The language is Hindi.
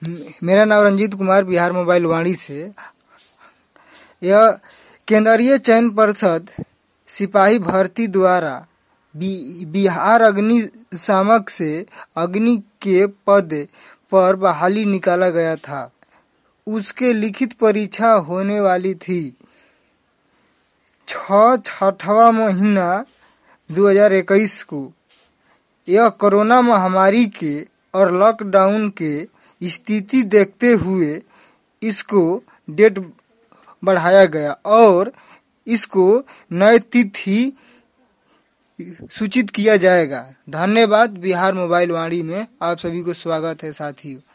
मेरा नाम रंजीत कुमार बिहार मोबाइल वाणी से। यह केंद्रीय चयन परिषद सिपाही भर्ती द्वारा बिहार अग्निशामक से अग्नि के पद पर बहाली निकाला गया था। उसके लिखित परीक्षा होने वाली थी 6वां महीना 2021 को। यह कोरोना महामारी के और लॉकडाउन के स्थिति देखते हुए इसको डेट बढ़ाया गया और इसको नई तिथि सूचित किया जाएगा। धन्यवाद। बिहार मोबाइल वाणी में आप सभी को स्वागत है साथियों।